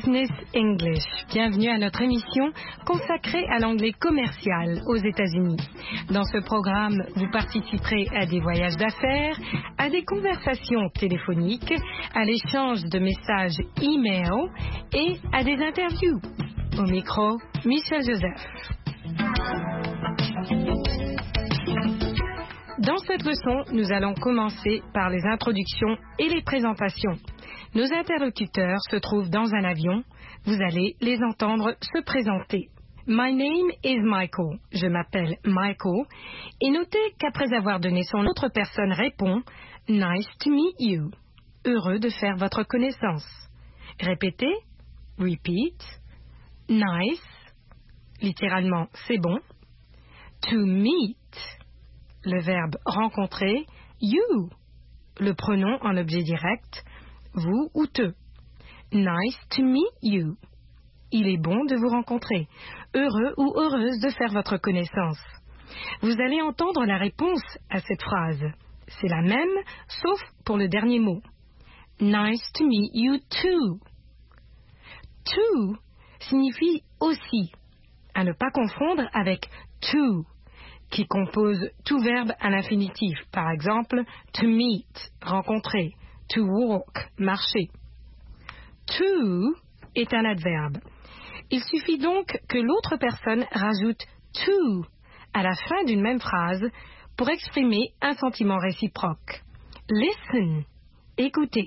Business English. Bienvenue à notre émission consacrée à l'anglais commercial aux États-Unis. Dans ce programme, vous participerez à des voyages d'affaires, à des conversations téléphoniques, à l'échange de messages e-mail et à des interviews. Au micro, Michel Joseph. Dans cette leçon, nous allons commencer par les introductions et les présentations. Nos interlocuteurs se trouvent dans un avion. Vous allez les entendre se présenter. My name is Michael. Je m'appelle Michael. Et notez qu'après avoir donné son nom, l'autre personne répond Nice to meet you. Heureux de faire votre connaissance. Répétez. Repeat. Nice. Littéralement, c'est bon. To meet. Le verbe rencontrer. You. Le pronom en objet direct. Vous ou te. Nice to meet you. Il est bon de vous rencontrer. Heureux ou heureuse de faire votre connaissance. Vous allez entendre la réponse à cette phrase. C'est la même, sauf pour le dernier mot. Nice to meet you too. To signifie aussi, à ne pas confondre avec to, qui compose tout verbe à l'infinitif. Par exemple, to meet, rencontrer. To walk, marcher. To est un adverbe. Il suffit donc que l'autre personne rajoute to à la fin d'une même phrase pour exprimer un sentiment réciproque. Listen, écoutez.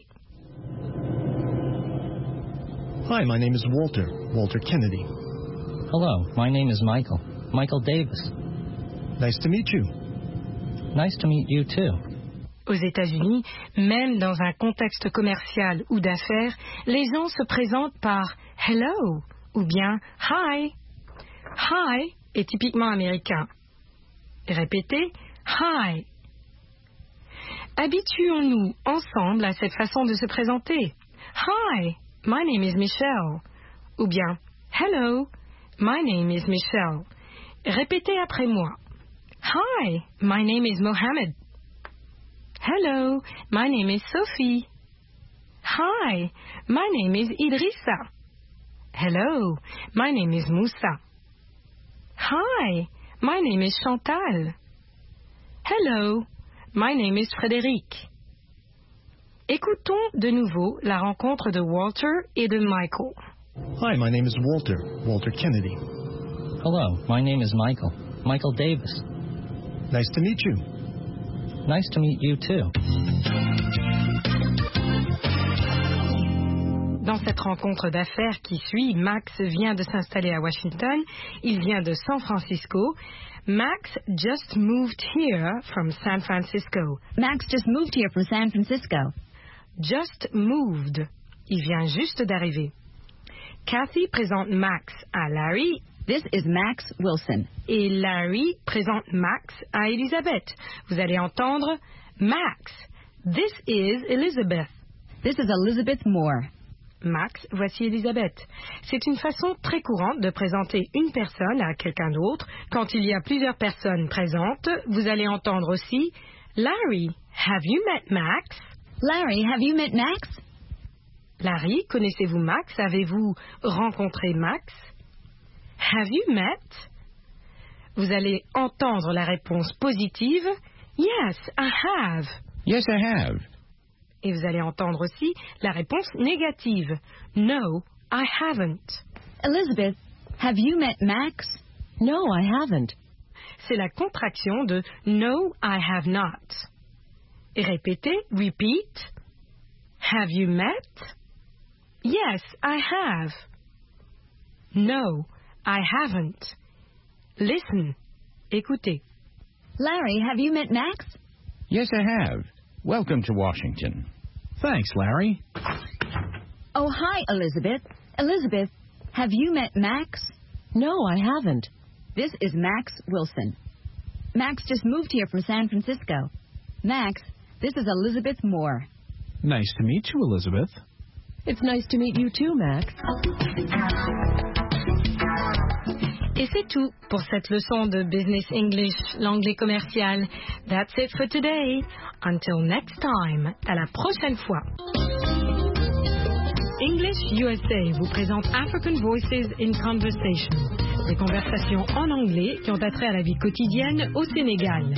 Hi, my name is Walter Kennedy. Hello, my name is Michael Davis. Nice to meet you. Nice to meet you too. Aux États-Unis, même dans un contexte commercial ou d'affaires, les gens se présentent par hello ou bien hi. Hi est typiquement américain. Répétez hi. Habituons-nous ensemble à cette façon de se présenter. Hi, my name is Michelle. Ou bien hello, my name is Michelle. Répétez après moi. Hi, my name is Mohammed. Hello, my name is Sophie. Hi, my name is Idrissa. Hello, my name is Moussa. Hi, my name is Chantal. Hello, my name is Frédéric. Écoutons de nouveau la rencontre de Walter et de Michael. Hi, my name is Walter Kennedy. Hello, my name is Michael Davis. Nice to meet you. Nice to meet you too. Dans cette rencontre d'affaires qui suit, Max vient de s'installer à Washington. Il vient de San Francisco. Max just moved here from San Francisco. Max just moved here from San Francisco. Just moved. Il vient juste d'arriver. Kathy présente Max à Larry. This is Max Wilson. Et Larry présente Max à Elizabeth. Vous allez entendre Max. This is Elizabeth. This is Elizabeth Moore. Max, voici Elizabeth. C'est une façon très courante de présenter une personne à quelqu'un d'autre. Quand il y a plusieurs personnes présentes, vous allez entendre aussi Larry, have you met Max? Larry, have you met Max? Larry, connaissez-vous Max? Avez-vous rencontré Max? Have you met? Vous allez entendre la réponse positive. Yes, I have. Yes, I have. Et vous allez entendre aussi la réponse négative. No, I haven't. Elizabeth, have you met Max? No, I haven't. C'est la contraction de No, I have not. Et répétez, repeat. Have you met? Yes, I have. No, I haven't. Listen. Écoutez. Larry, have you met Max? Yes, I have. Welcome to Washington. Thanks, Larry. Oh, hi, Elizabeth. Elizabeth, have you met Max? No, I haven't. This is Max Wilson. Max just moved here from San Francisco. Max, this is Elizabeth Moore. Nice to meet you, Elizabeth. It's nice to meet you too, Max. Et c'est tout pour cette leçon de Business English, l'anglais commercial. That's it for today. Until next time. À la prochaine fois. English USA vous présente African Voices in Conversation, des conversations en anglais qui ont attrait à la vie quotidienne au Sénégal.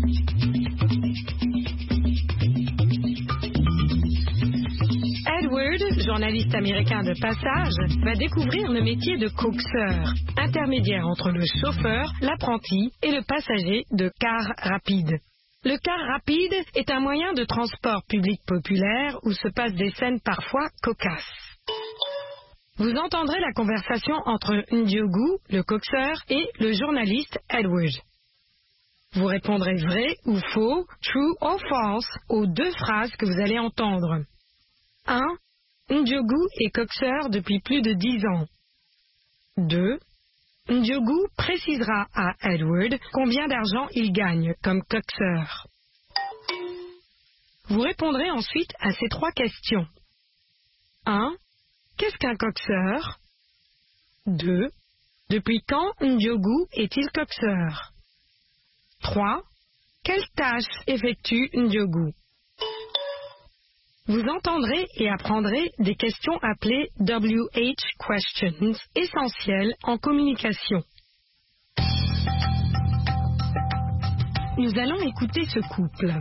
Edward, journaliste américain de passage, va découvrir le métier de coxeur, intermédiaire entre le chauffeur, l'apprenti et le passager de car rapide. Le car rapide est un moyen de transport public populaire où se passent des scènes parfois cocasses. Vous entendrez la conversation entre Ndiogu, le coxeur, et le journaliste Edward. Vous répondrez vrai ou faux, true or false, aux deux phrases que vous allez entendre. 1. Ndiogu est coxeur depuis plus de 10 ans. 2. Ndiogu précisera à Edward combien d'argent il gagne comme coxeur. Vous répondrez ensuite à ces 3 questions. 1. Qu'est-ce qu'un coxeur? 2. Depuis quand Ndiogu est-il coxeur? 3. Quelle tâche effectue Ndiogu? Vous entendrez et apprendrez des questions appelées WH questions, essentielles en communication. Nous allons écouter ce couple.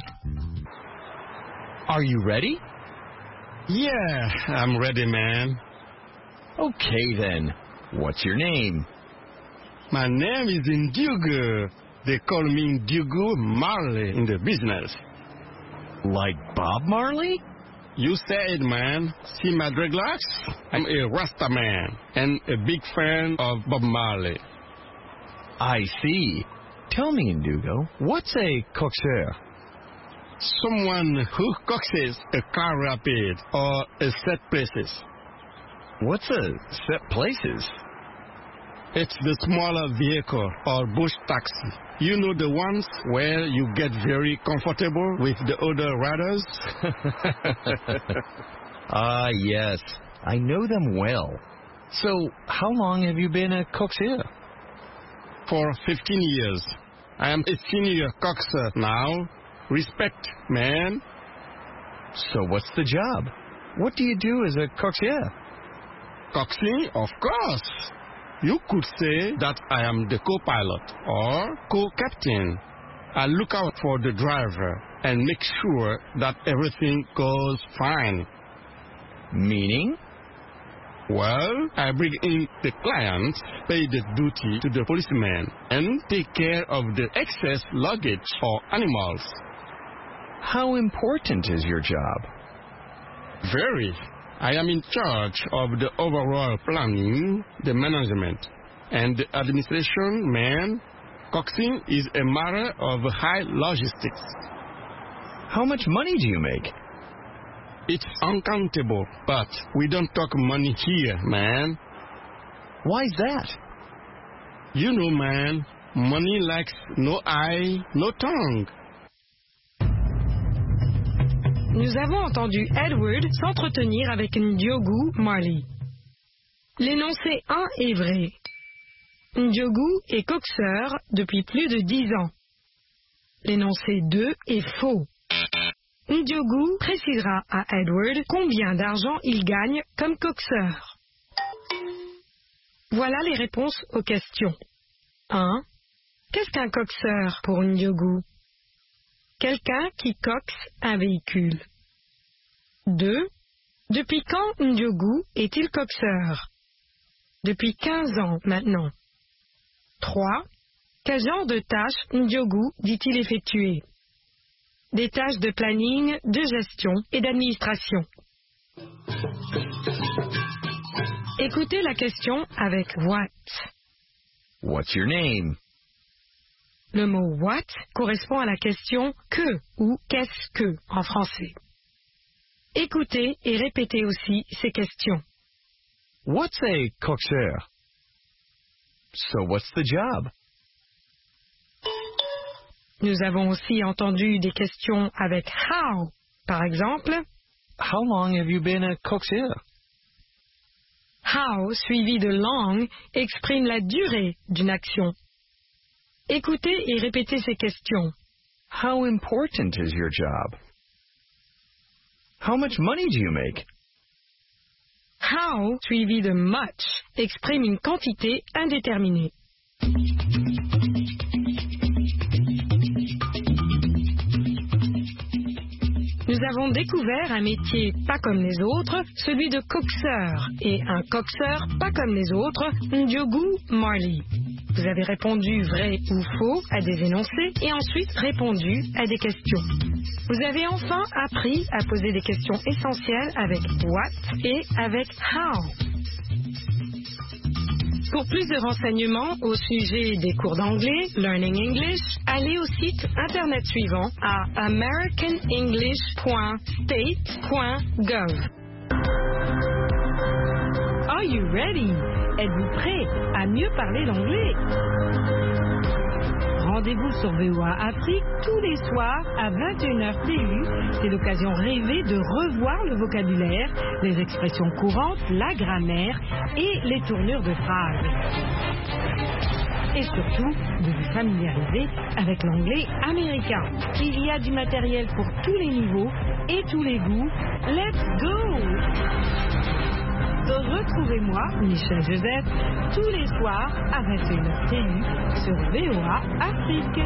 Are you ready? Yeah, I'm ready, man. Okay then. What's your name? My name is Ndiogu. They call me Ndiogu Marley in the business. Like Bob Marley? You said, man. See my dreadlocks? I'm a Rasta man and a big fan of Bob Marley. I see. Tell me, Ndugo, what's a coxeur? Someone who coaxes a car rapid or a set places. What's a set places? It's the smaller vehicle or bush taxi. You know the ones where you get very comfortable with the other riders? Ah, yes. I know them well. So, how long have you been a coxeur? For 15 years. I am a senior coxer now. Respect, man. So what's the job? What do you do as a coxeur? Coxing, of course. You could say that I am the co-pilot or co-captain. I look out for the driver and make sure that everything goes fine. Meaning? Well, I bring in the clients, pay the duty to the policeman, and take care of the excess luggage or animals. How important is your job? Very. I am in charge of the overall planning, the management, and the administration, man. Coxing is a matter of high logistics. How much money do you make? It's uncountable, but we don't talk money here, man. Why's that? You know, man, money likes no eye, no tongue. Nous avons entendu Edward s'entretenir avec Ndiogu Marley. L'énoncé 1 est vrai. Ndiogu est coxeur depuis plus de 10 ans. L'énoncé 2 est faux. Ndiogu précisera à Edward combien d'argent il gagne comme coxeur. Voilà les réponses aux questions. 1. Qu'est-ce qu'un coxeur pour Ndiogu? Quelqu'un qui coxe un véhicule. 2. Depuis quand Ndiogu est-il coxeur? Depuis 15 ans maintenant. 3. Quel genre de tâches Ndiogu dit-il effectuer? Des tâches de planning, de gestion et d'administration. Écoutez la question avec what. What's your name? Le mot what correspond à la question que ou qu'est-ce que en français. Écoutez et répétez aussi ces questions. What's a coxeur? So what's the job? Nous avons aussi entendu des questions avec how. Par exemple, How long have you been a coxeur? How suivi de long exprime la durée d'une action. Écoutez et répétez ces questions. How important is your job? How much money do you make? How suivi de much exprime une quantité indéterminée. Nous avons découvert un métier pas comme les autres, celui de coxeur, et un coxeur pas comme les autres, Ndiogu Marley. Vous avez répondu vrai ou faux à des énoncés et ensuite répondu à des questions. Vous avez enfin appris à poser des questions essentielles avec what et avec how. Pour plus de renseignements au sujet des cours d'anglais, Learning English, allez au site internet suivant à americanenglish.state.gov. Are you ready? Êtes-vous prêt à mieux parler l'anglais? Rendez-vous sur VOA Afrique tous les soirs à 21h TU. C'est l'occasion rêvée de revoir le vocabulaire, les expressions courantes, la grammaire et les tournures de phrases. Et surtout, de vous familiariser avec l'anglais américain. Il y a du matériel pour tous les niveaux et tous les goûts. Let's go! Retrouvez-moi, Michel Joseph, tous les soirs à 21h TU sur VOA Afrique.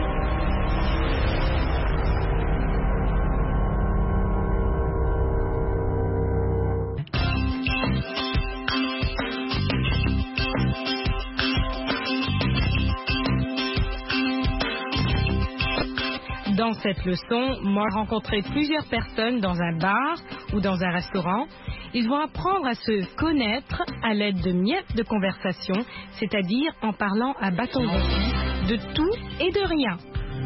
Dans cette leçon, moi j'ai rencontré plusieurs personnes dans un bar ou dans un restaurant. Ils vont apprendre à se connaître à l'aide de miettes de conversation, c'est-à-dire en parlant à bâton rompu de tout et de rien.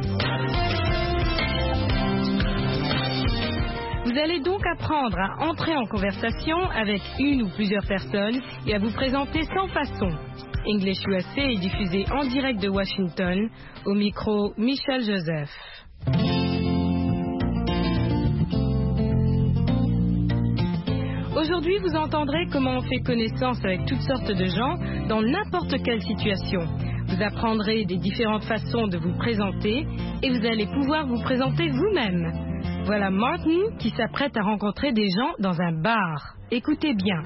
Vous allez donc apprendre à entrer en conversation avec une ou plusieurs personnes et à vous présenter sans façon. English USA est diffusé en direct de Washington, au micro Michel Joseph. Aujourd'hui, vous entendrez comment on fait connaissance avec toutes sortes de gens dans n'importe quelle situation. Vous apprendrez des différentes façons de vous présenter et vous allez pouvoir vous présenter vous-même. Voilà Martin qui s'apprête à rencontrer des gens dans un bar. Écoutez bien.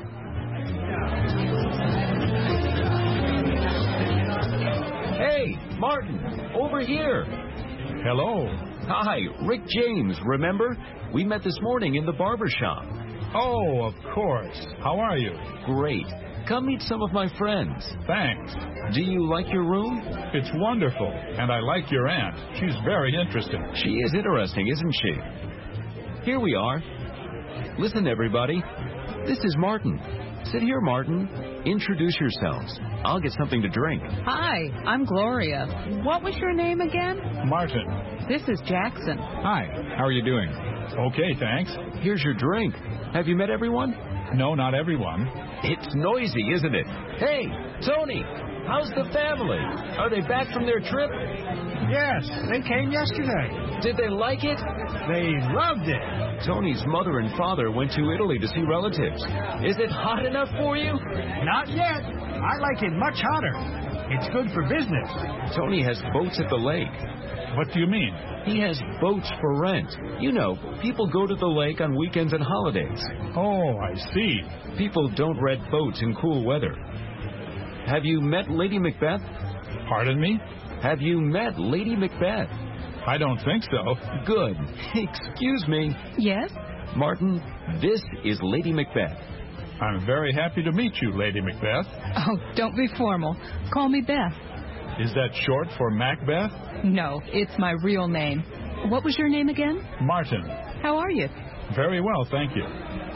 Hey, Martin, over here. Hello. Hi, Rick James, remember? We met this morning in the barber shop. Oh, of course. How are you? Great. Come meet some of my friends. Thanks. Do you like your room? It's wonderful, and I like your aunt. She's very interesting. She is interesting, isn't she? Here we are. Listen, everybody. This is Martin. Sit here, Martin. Introduce yourselves. I'll get something to drink. Hi, I'm Gloria. What was your name again? Martin. This is Jackson. Hi, how are you doing? Okay, thanks. Here's your drink. Have you met everyone? No, not everyone. It's noisy, isn't it? Hey, Tony, how's the family? Are they back from their trip? Yes, they came yesterday. Did they like it? They loved it. Tony's mother and father went to Italy to see relatives. Is it hot enough for you? Not yet. I like it much hotter. It's good for business. Tony has boats at the lake. What do you mean? He has boats for rent. You know, people go to the lake on weekends and holidays. Oh, I see. People don't rent boats in cool weather. Have you met Lady Macbeth? Pardon me? Have you met Lady Macbeth? I don't think so. Good. Excuse me. Yes? Martin, this is Lady Macbeth. I'm very happy to meet you, Lady Macbeth. Oh, don't be formal. Call me Beth. Is that short for Macbeth? No, it's my real name. What was your name again? Martin. How are you? Very well, thank you.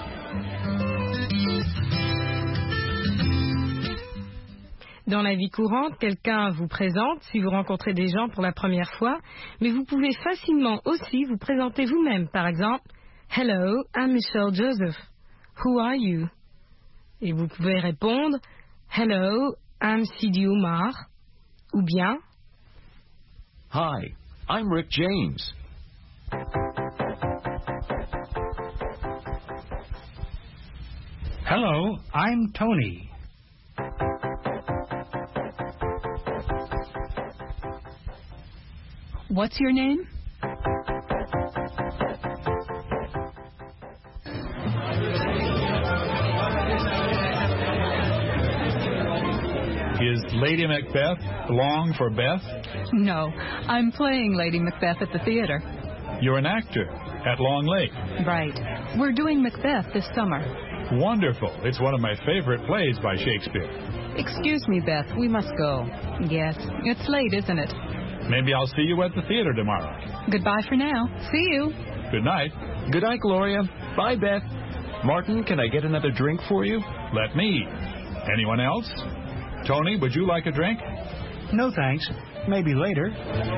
Dans la vie courante, quelqu'un vous présente si vous rencontrez des gens pour la première fois, mais vous pouvez facilement aussi vous présenter vous-même. Par exemple, Hello, I'm Michelle Joseph. Who are you? Et vous pouvez répondre, Hello, I'm Sidi Oumar. Ou bien, Hi, I'm Rick James. Hello, I'm Tony. What's your name? Is Lady Macbeth long for Beth? No, I'm playing Lady Macbeth at the theater. You're an actor at Long Lake. Right. We're doing Macbeth this summer. Wonderful. It's one of my favorite plays by Shakespeare. Excuse me, Beth. We must go. Yes, it's late, isn't it? Maybe I'll see you at the theater tomorrow. Goodbye for now. See you. Good night. Good night, Gloria. Bye, Beth. Martin, can I get another drink for you? Let me. Anyone else? Tony, would you like a drink? No, thanks. Maybe later.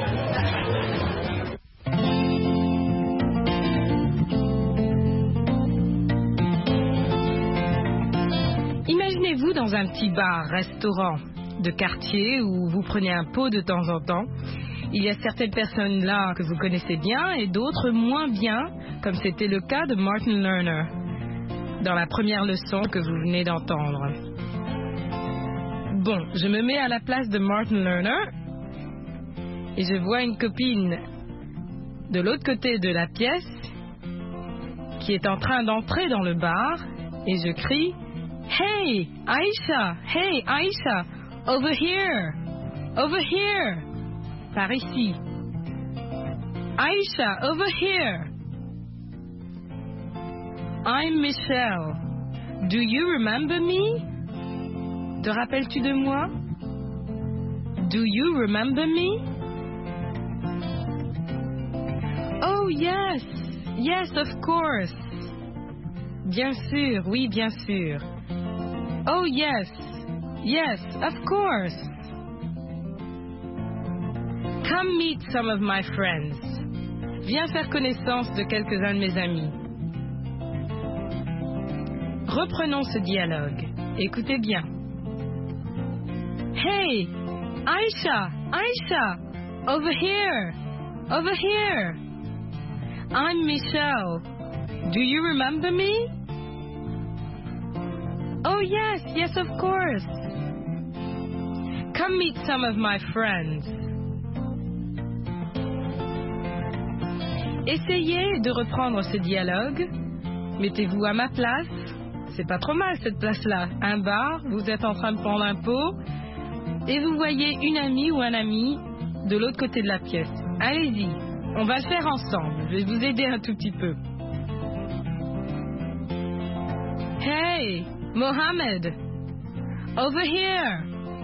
Imaginez-vous dans un petit bar-restaurant de quartier où vous prenez un pot de temps en temps. Il y a certaines personnes là que vous connaissez bien et d'autres moins bien, comme c'était le cas de Martin Lerner dans la première leçon que vous venez d'entendre. Bon, je me mets à la place de Martin Lerner et je vois une copine de l'autre côté de la pièce qui est en train d'entrer dans le bar et je crie « Hey, Aisha! Hey, Aisha! Over here! Over here! » Par ici. « Aisha, over here! » I'm Michelle. Do you remember me? Te rappelles-tu de moi? Do you remember me? Oh yes, yes, of course. Bien sûr, oui, bien sûr. Oh yes, yes, of course. Come meet some of my friends. Viens faire connaissance de quelques-uns de mes amis. Reprenons ce dialogue. Écoutez bien. Hey, Aisha, Aisha, over here, over here. I'm Michelle. Do you remember me? Oh yes, yes, of course. Come meet some of my friends. Essayez de reprendre ce dialogue. Mettez-vous à ma place. C'est pas trop mal cette place-là. Un bar, vous êtes en train de prendre un pot et vous voyez une amie ou un ami de l'autre côté de la pièce. Allez-y, on va le faire ensemble. Je vais vous aider un tout petit peu. Hey, Mohammed, over here.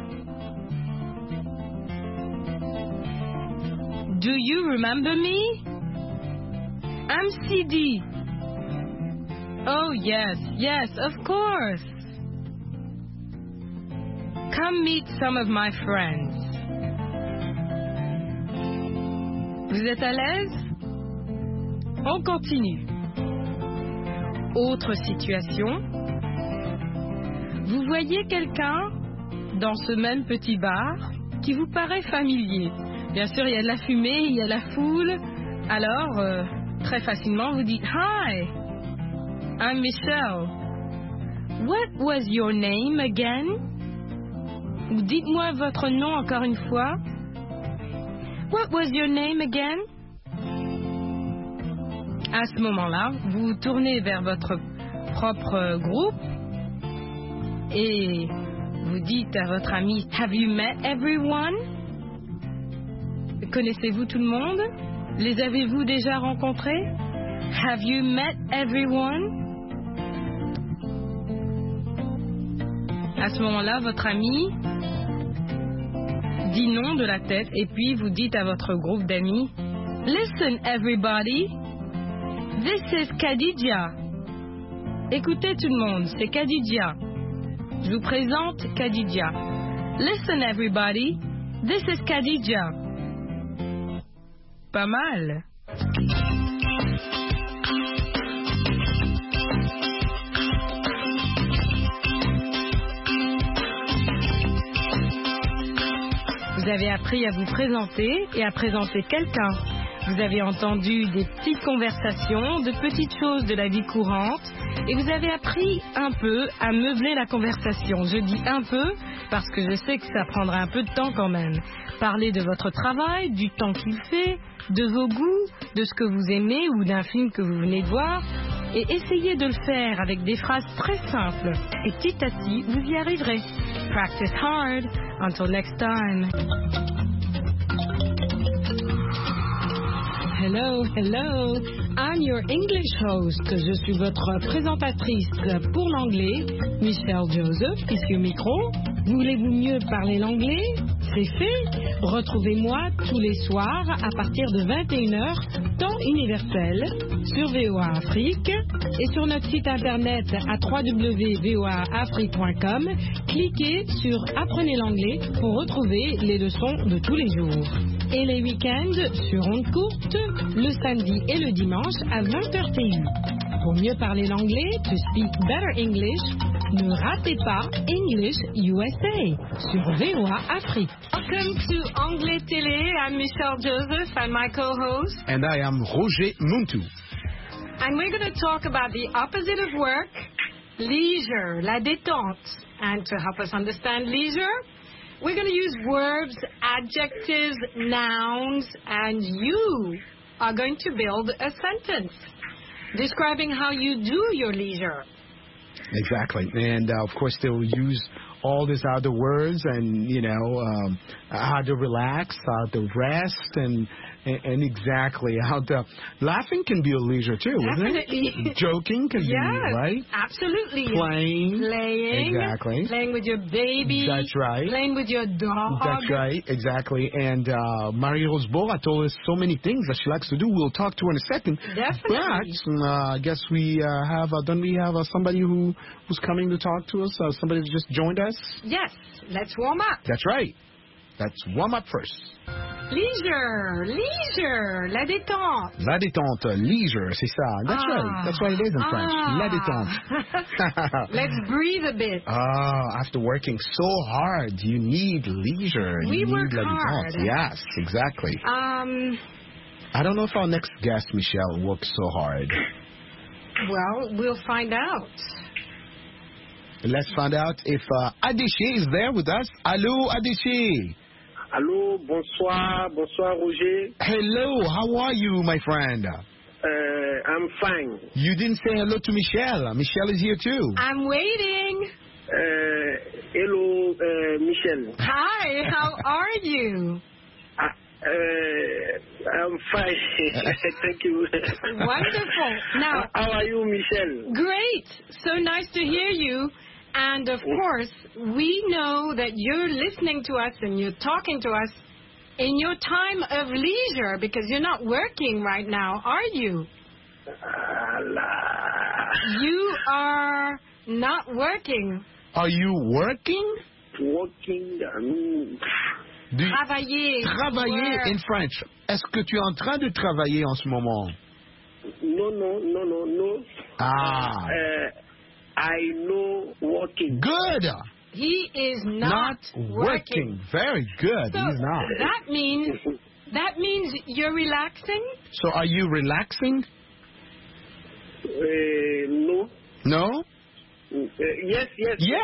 Do you remember me? I'm CD. Oh yes, yes, of course. Come meet some of my friends. Vous êtes à l'aise? On continue. Autre situation. Vous voyez quelqu'un dans ce même petit bar qui vous paraît familier. Bien sûr, il y a de la fumée, il y a de la foule. Alors, très facilement, vous dites « Hi, I'm Michelle. What was your name again? » Ou dites-moi votre nom encore une fois. What was your name again? À ce moment-là, vous vous tournez vers votre propre groupe et vous dites à votre ami, Have you met everyone? Connaissez-vous tout le monde? Les avez-vous déjà rencontrés? Have you met everyone? À ce moment-là, votre ami dit non de la tête et puis vous dites à votre groupe d'amis, Listen everybody, this is Khadija. Écoutez tout le monde, c'est Khadija. Je vous présente Khadija. Listen everybody, this is Khadija. Pas mal. Vous avez appris à vous présenter et à présenter quelqu'un. Vous avez entendu des petites conversations, de petites choses de la vie courante et vous avez appris un peu à meubler la conversation. Je dis un peu parce que je sais que ça prendra un peu de temps quand même. Parler de votre travail, du temps qu'il fait, de vos goûts, de ce que vous aimez ou d'un film que vous venez de voir et essayez de le faire avec des phrases très simples et petit à petit vous y arriverez. Practice hard. Until next time. Hello, hello. I'm your English host. Je suis votre présentatrice pour l'anglais, Michelle Joseph, ici au micro. Voulez-vous mieux parler l'anglais? C'est fait. Retrouvez-moi tous les soirs à partir de 21h, temps universel, sur VOA Afrique et sur notre site internet à www.voaafrique.com. Cliquez sur Apprenez l'anglais pour retrouver les leçons de tous les jours. Et les week-ends sur ondes courtes, le samedi et le dimanche à 20h TU. Pour mieux parler l'anglais, to speak better English, ne ratez pas English USA sur VOA Afrique. Welcome to Anglais Télé. I'm Michelle Joseph and my co-host. And I am Roger Muntu. And we're going to talk about the opposite of work, leisure, la détente. And to help us understand leisure, we're going to use verbs, adjectives, nouns, and you are going to build a sentence describing how you do your leisure. Exactly. And, of course, they will use all these other words and, how to relax, how to rest, and exactly how to... Laughing can be a leisure, too, Definitely. Isn't it? Joking can be, right? Absolutely. Playing. Exactly. Playing with your baby. That's right. Playing with your dog. That's right, exactly. And Marie-Rose Bora told us so many things that she likes to do. We'll talk to her in a second. Definitely. But I guess we have, don't we have somebody who's coming to talk to us? Somebody who just joined us? Yes. Let's warm up. That's right. Let's warm up first. Leisure, la détente. La détente, leisure, c'est ça. That's right. That's what it is in French. La détente. Let's breathe a bit. After working so hard, you need leisure. We work need la hard. détente. Yes, exactly. I don't know if our next guest, Michelle, works so hard. Well, we'll find out. Let's find out if Adéché is there with us. Allô, Adéché. Allô, bonsoir Roger. Hello, how are you, my friend? I'm fine. You didn't say hello to Michelle. Michelle is here too. I'm waiting. Hello, Michelle. Hi, how are you? I'm fine. Thank you. Wonderful. Now, how are you, Michelle? Great. So nice to hear you. And, of course, we know that you're listening to us and you're talking to us in your time of leisure because you're not working right now, are you? You are not working. Are you working? Working. Travailler. Travailler in French. Est-ce que tu es en train de travailler en ce moment? No. I know working. Good. He is not working. Very good. So He's not. That means you're relaxing? So are you relaxing? No. No? Yes. Yes, you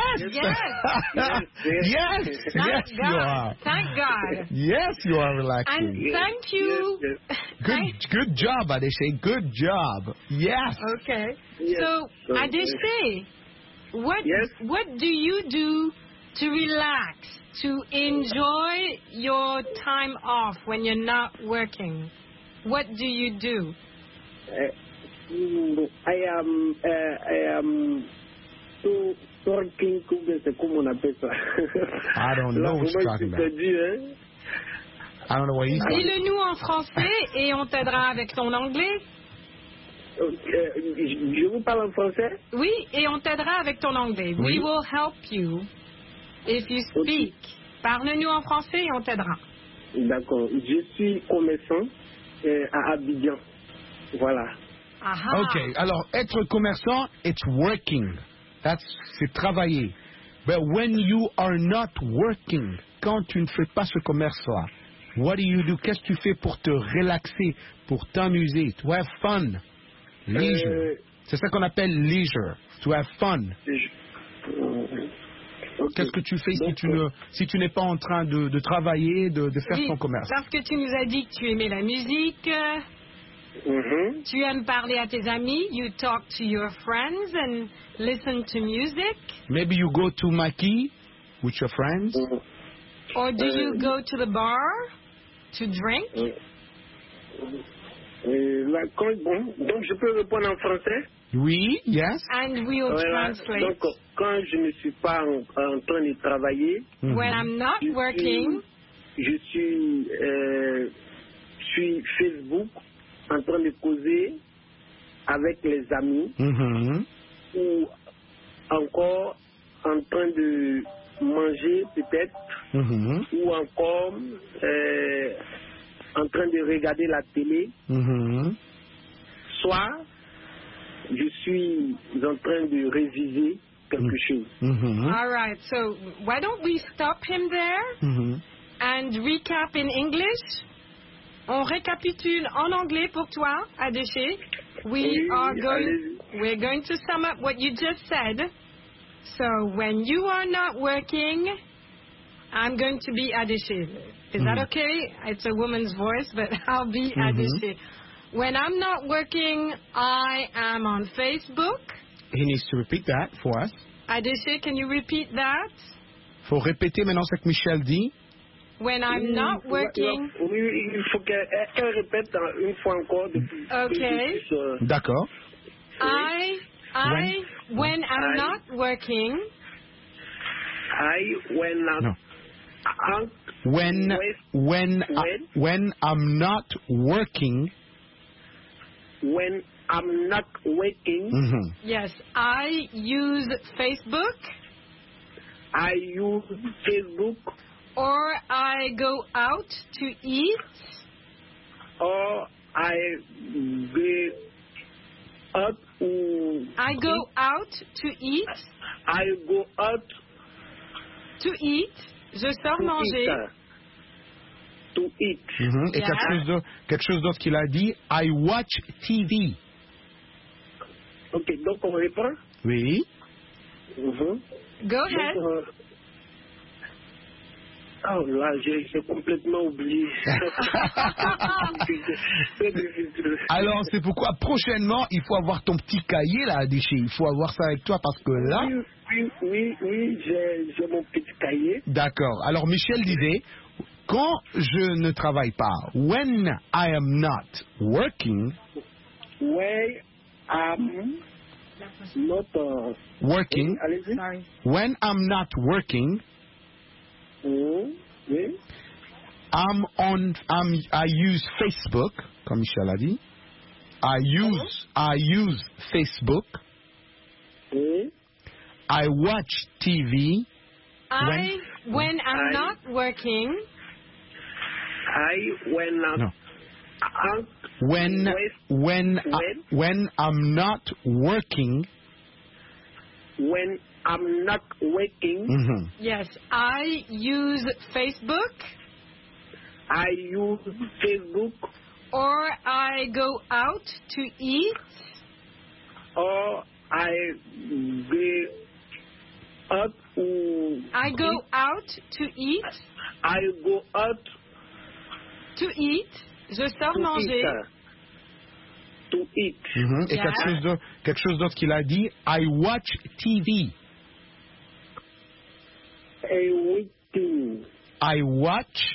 are. Thank God. Yes, you are relaxing. And thank you. Yes. Good job, Adéché. Good job. Yes. Okay. Yes. So, Adéché, what do you do to relax, to enjoy your time off when you're not working? What do you do? I am working. ¿Cómo on appelle ça? I don't know what you're talking about. I don't know what he's saying. Dis-le-nous en français et on t'aidera avec ton anglais. Je vous parle en français? Oui, et on t'aidera avec ton anglais. We will help you if you speak. Parle-nous en français et on t'aidera. D'accord. Je suis commerçant à Abidjan. Voilà. Aha. Okay, alors être commerçant, it's working. C'est travailler. But when you are not working, quand tu ne fais pas ce commerce-là, what do you do? Qu'est-ce que tu fais pour te relaxer, pour t'amuser, to have fun? Leisure. C'est ça qu'on appelle leisure, to have fun. Okay. Qu'est-ce que tu fais si tu n'es pas en train de travailler, de faire ton commerce? Parce que tu nous as dit que tu aimais la musique. Tu aimes parler à tes amis. You talk to your friends and listen to music. Maybe you go to Maki with your friends? Or do you go to the bar to drink? Donc je peux répondre en français? Oui, yes. And we'll translate. Donc quand je ne suis pas en train de travailler, when I'm not working, je suis Facebook en train de causer avec les amis ou encore en train de manger peut-être ou encore en train de regarder la télé. Soit je suis en train de réviser quelque chose. All right, so why don't we stop him there and recap in English? On récapitule en anglais pour toi, Adéché. We're going to sum up what you just said. So when you are not working, I'm going to be Adéché. Is that okay? It's a woman's voice, but I'll be Adéché. When I'm not working, I am on Facebook. He needs to repeat that for us. Adéché, can you repeat that? Faut répéter maintenant ce que Michel dit. When I'm not working. Oui, il faut qu'elle répète une fois encore. Okay. D'accord. When I'm not working. When I'm not working. When I'm not working. Yes, I use Facebook. I use Facebook. Or I go out to eat. Or I go out. I go out to eat. I go out to eat. Je sors manger. To eat. Et quelque chose d'autre qu'il a dit. I watch TV. Ok, donc on répond. Oui. Go ahead. Donc, oh là, j'ai complètement oublié. C'est difficile. Alors, c'est pourquoi prochainement, il faut avoir ton petit cahier là, Adéché. Il faut avoir ça avec toi parce que là. Oui, j'ai mon petit cahier. D'accord. Alors, Michel disait, quand je ne travaille pas, when I am not working. When I'm not working. Sorry. When I'm not working. Oui. I use Facebook, comme Michel a dit. I use Facebook. Oui. I watch TV. When I'm not working. When I'm not working. When I'm not working. Yes, I use Facebook. I use Facebook. Or I go out to eat. Or I go out. I go out to eat. I go out to eat. Je sors manger. To eat. Et quelque chose d'autre qu'il a dit. I watch TV. I watch.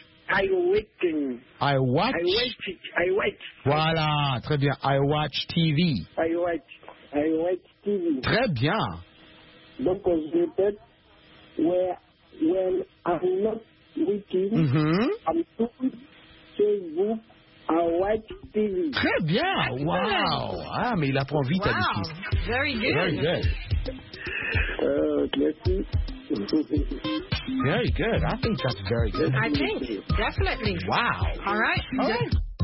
Voilà, très bien. I watch TV. I watch TV. Très bien. Donc, je répète, when I'm not working, I'm doing Facebook, I watch TV. Très bien. Wow. Ah, mais il apprend vite, Adéché. Very good. Very good. Merci. Very good. I think that's very good. I think, definitely. Wow. All right.